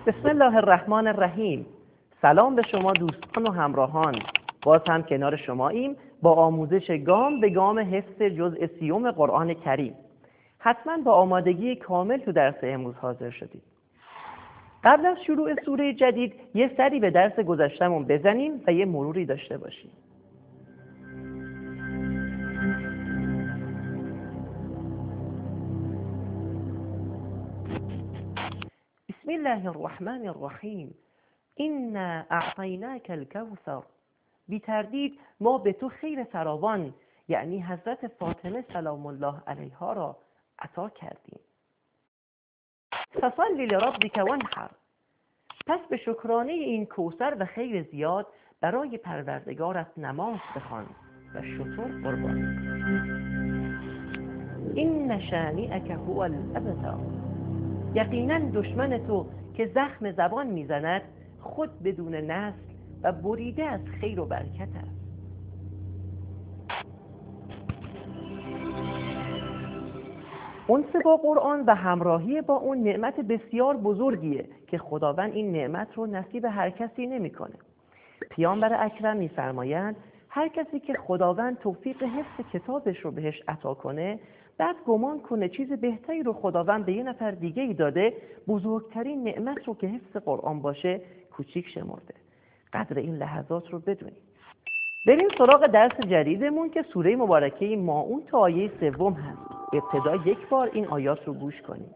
بسم الله الرحمن الرحیم. سلام به شما دوستان و همراهان. باز هم کنار شماییم با آموزش گام به گام حفظ جزء 30 قرآن کریم. حتما با آمادگی کامل تو درس امروز حاضر شدید. قبل از شروع سوره جدید یه سری به درس گذشتمون بزنیم و یه مروری داشته باشیم. بسم الله الرحمن الرحیم. إنا اعطیناک الکوثر. بی تردید ما به تو خیر فراوان، یعنی حضرت فاطمه سلام الله علیها را عطا کردیم. فصل لربک وانحر. پس به شکرانه این کوثر و خیر زیاد برای پروردگارت نماز بخوان و شتر قربان. این شانئک هو الابتر. یقینا دشمن تو که زخم زبان میزند خود بدون نسل و بریده از خیر و برکت است. انس با قرآن و همراهی با اون نعمت بسیار بزرگیه که خداوند این نعمت رو نصیب هر کسی نمیکنه. پیامبر اکرم میفرمایند هر کسی که خداوند توفیق حفظ کتابش رو بهش عطا کنه، بعد گمان کنه چیز بهتری رو خداوند به یه نفر دیگه ای داده، بزرگترین نعمت رو که حفظ قرآن باشه کوچیک شمرده. قدر این لحظات رو بدونید. بریم سراغ درس جدیدمون که سوره مبارکه ماعون تا آیه 3 هست. ابتدا یک بار این آیات رو گوش کنیم.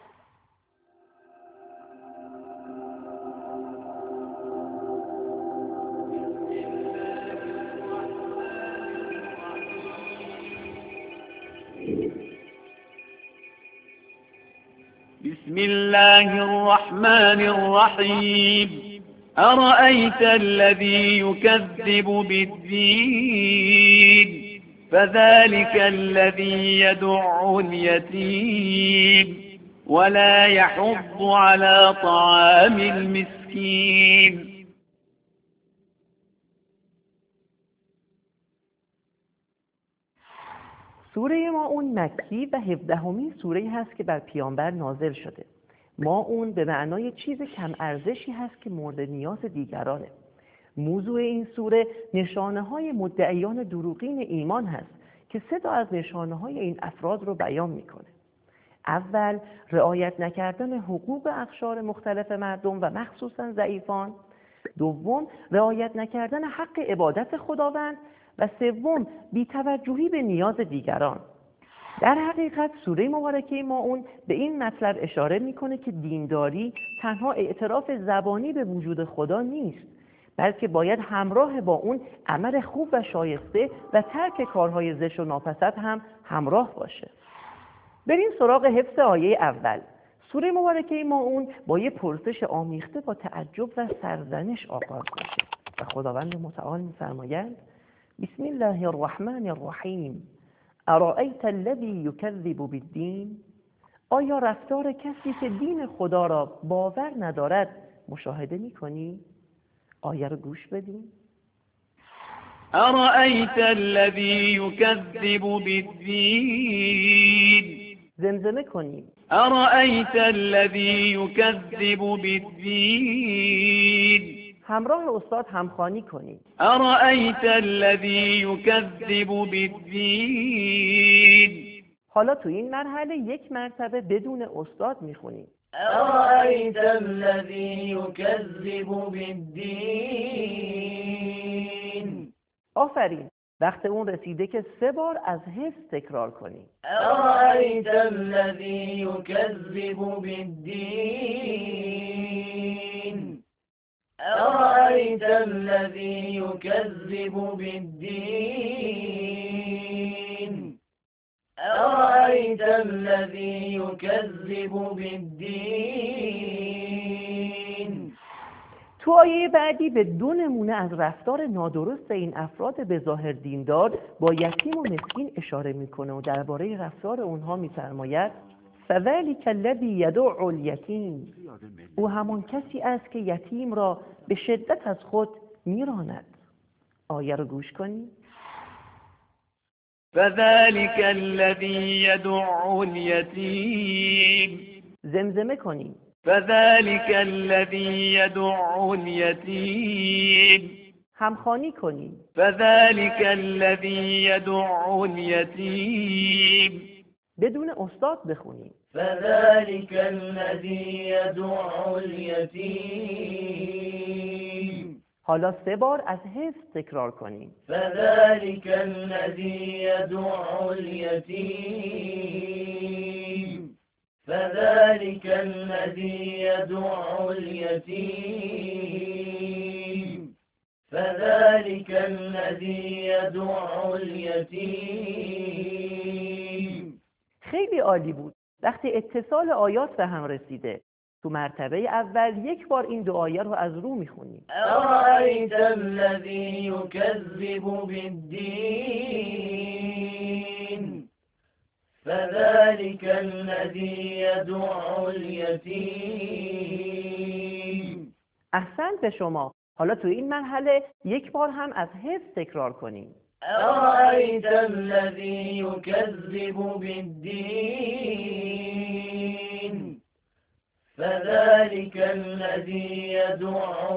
بسم الله الرحمن الرحيم. أرأيت الذي يكذب بالدين فذلك الذي يدع اليتيم ولا يحض على طعام المسكين. سوره ماعون مکی و 17مین سوره هست که بر پیامبر نازل شده. ماعون به معنای چیز کم ارزشی هست که مورد نیاز دیگرانه. موضوع این سوره نشانه های مدعیان دروغین ایمان هست که 3 از نشانه های این افراد رو بیان میکنه. اول، رعایت نکردن حقوق اقشار مختلف مردم و مخصوصا ضعیفان. دوم، رعایت نکردن حق عبادت خداوند. و سوم، بی‌توجهی به نیاز دیگران. در حقیقت سوره مبارکه ماعون به این مطلب اشاره میکنه که دینداری تنها اعتراف زبانی به وجود خدا نیست، بلکه باید همراه با اون عمل خوب و شایسته و ترک کارهای زشت و ناپسند هم همراه باشه. بریم سراغ حفظ آیه اول. سوره مبارکه ماعون با یه پرسش آمیخته با تعجب و سرزنش آغاز میشه و خداوند متعال میفرمایند بسم الله الرحمن الرحیم. ارأیت الذی یکذب بالدین. آیا رفتار کسی که دین خدا را باور ندارد مشاهده می‌کنی؟ آیه رو گوش بدین. ارأیت الذی یکذب بالدین. زمزمه کنیم. ارأیت الذی یکذب بالدین. همراه استاد همخوانی کنید. ارأیت الذی یکذب بالدین. حالا تو این مرحله یک مرتبه بدون استاد میخونید. ارأیت الذی یکذب بالدین. آفرین. وقت اون رسیده که 3 بار از حفظ تکرار کنید. ارأیت الذی یکذب بالدین. ارأیت الذی یکذب بالدین. ارأیت الذی یکذب بالدین. تو آیه بعدی به 2 نمونه از رفتار نادرست این افراد به ظاهر دیندار با یتیم و مسکین اشاره میکنه و درباره رفتار اونها میفرماید فذلک الذی یدع الیتیم. او همان کسی است که یتیم را به شدت از خود میراند. آیه رو گوش کنید. فذلك الذي يدع اليتيم. زمزمه کنیم. فذلك الذي يدع اليتيم همخوانی کنید. فذلك الذي يدع اليتيم بدون استاد بخونید. فذلك الذي يدع اليتيم حالا 3 بار از حفظ تکرار کنید. فذلك الذي يدع اليتيم فذلك الذي يدع اليتيم فذلك الذي يدع اليتيم. خیلی عالی بود. وقتی اتصال آیات به هم رسیده، تو مرتبه اول 1 بار این 2 آیه رو از رو میخونیم. أرأيت الذي يكذب بالدين فذلك الذي يدع اليتيم. احسنت به شما. حالا تو این مرحله 1 بار هم از حفظ تکرار کنیم. أرأيت الذي يكذب بالدين فذلك الذي يدع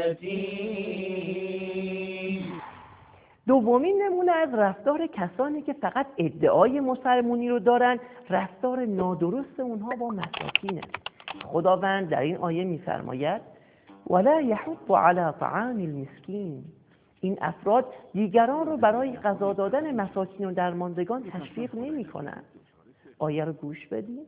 اليتيم. دومین نمونه از رفتار کسانی که فقط ادعای مسلمونی رو دارن، رفتار نادرست اونها با مساکینه. خداوند در این آیه می‌فرماید ولا يحض على طعام المسکین. این افراد دیگران رو برای غذا دادن مساکین و درماندگان تشویق نمی‌کنند. آیه رو گوش بدید.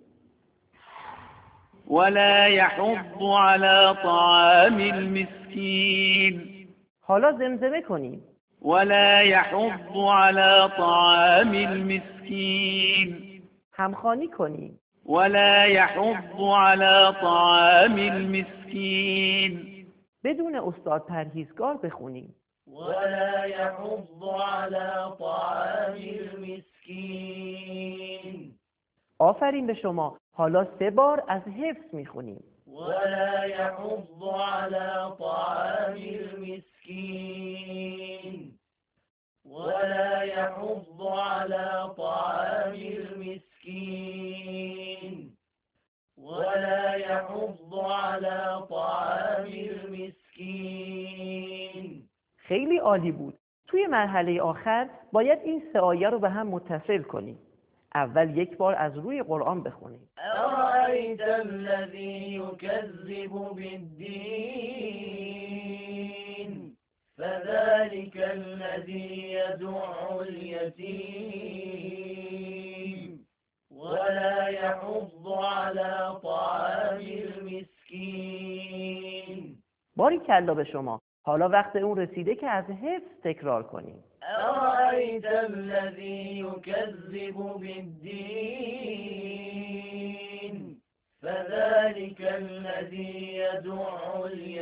ولا يحض على طعام المسكين. حالا زمزمه کنیم. ولا يحض على طعام المسكين. همخوانی کنیم. ولا يحض على طعام المسكين. بدون استاد پرهیزگار بخونیم. ولا يحض على طعام المسكين. آفرین به شما. حالا 3 بار از حفظ میخونیم. ولا يحض على طعام المسكين. ولا يحض على طعام المسكين. ولا يحض على طعام المسكين. خیلی عالی بود. توی مرحله آخر باید این 3 آیه رو به هم متصل کنیم. اول 1 بار از روی قرآن بخونیم. أرأيت الذي يكذب بالدين فذلك الذي يدع اليتيم ولا يحض على طعام المسكين. باریکلا به شما. حالا وقت اون رسیده که از حفظ تکرار کنیم. أرأيت الذي يكذب بالدين فذلك الذي يدع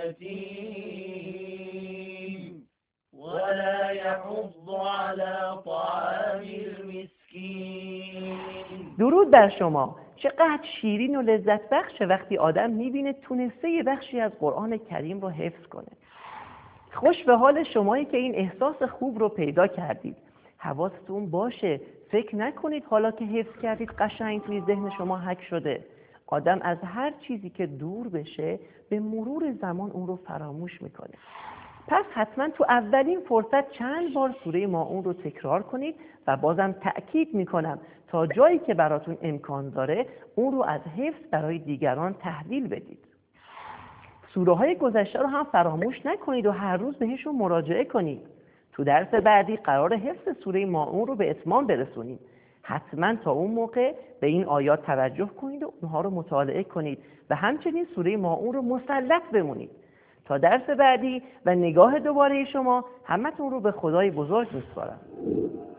اليتيم ولا يحض على طعام المسكين. درود بر شما. چقدر شیرین و لذت بخشه وقتی آدم میبینه تونسته یه بخشی از قرآن کریم رو حفظ کنه. خوش به حال شمایی که این احساس خوب رو پیدا کردید. حواستون باشه، فکر نکنید حالا که حفظ کردید قشنگ توی ذهن شما حک شده. آدم از هر چیزی که دور بشه به مرور زمان اون رو فراموش میکنه. پس حتما تو اولین فرصت چند بار سوره ماعون رو تکرار کنید و بازم تأکید میکنم تا جایی که براتون امکان داره اون رو از حفظ برای دیگران تحویل بدید. سوره های گذشته رو هم فراموش نکنید و هر روز بهشون مراجعه کنید. تو درس بعدی قرار حفظ سوره ماعون رو به اتمام برسونیم. حتما تا اون موقع به این آیات توجه کنید و اونها رو مطالعه کنید و همچنین سوره ماعون رو مسلط بمونید. تا درس بعدی و نگاه دوباره شما، همتون رو به خدای بزرگ میسپارم.